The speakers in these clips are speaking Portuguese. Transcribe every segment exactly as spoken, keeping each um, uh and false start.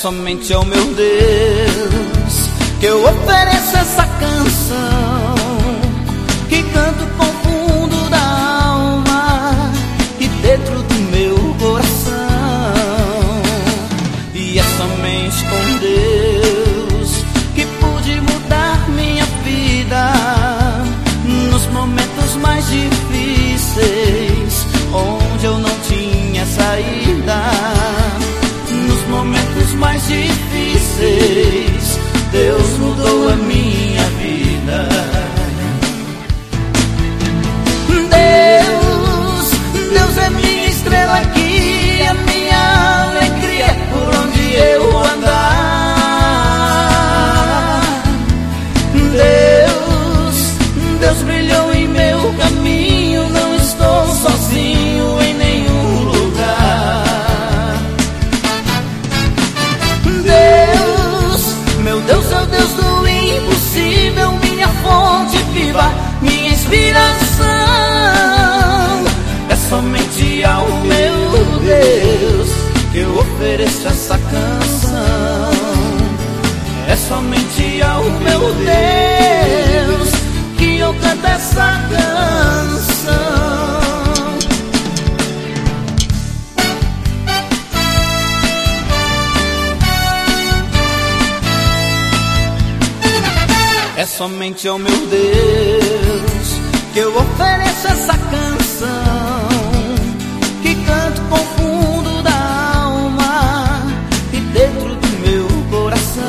somente ao meu Deus que eu ofereço essa canção, que canto com o fundo da alma e dentro do meu coração. E é somente com Deus que pude mudar minha vida nos momentos mais difíceis, onde eu não tinha saída. Nos momentos mais difíceis, Deus mudou a minha vida. Deus, Deus é minha estrela guia, minha alegria por onde eu andar. Deus, Deus brilhou em meu caminho, não estou sozinho em nenhum lugar. Deus, meu Deus é o Deus do impossível, minha fonte viva, minha inspiração. É somente ao meu Deus que eu ofereço essa canção. É somente ao meu Deus que eu canto essa canção. É somente ao meu Deus que eu ofereço essa canção, que canto com o fundo da alma e dentro do meu coração.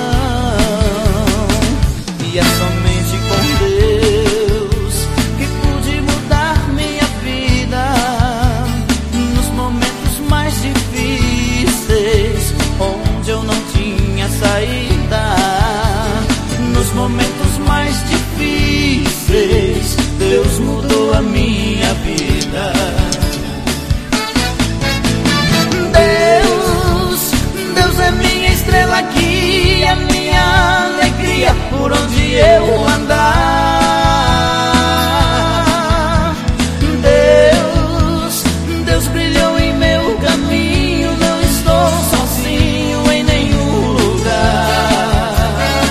E é somente com Deus que pude mudar minha vida nos momentos mais difíceis, onde eu não tinha saída. Nos momentos mais difíceis, Deus mudou a minha vida. Deus, Deus é minha estrela guia, minha alegria por onde eu andar. Deus, Deus brilhou em meu caminho, não estou sozinho em nenhum lugar.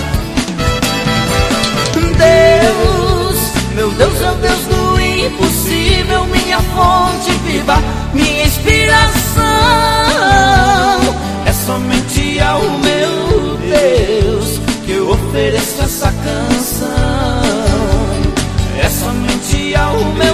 Deus, meu Deus é o Deus do impossível, minha fonte viva, minha inspiração. É somente ao meu Deus que eu ofereço essa canção. É somente ao meu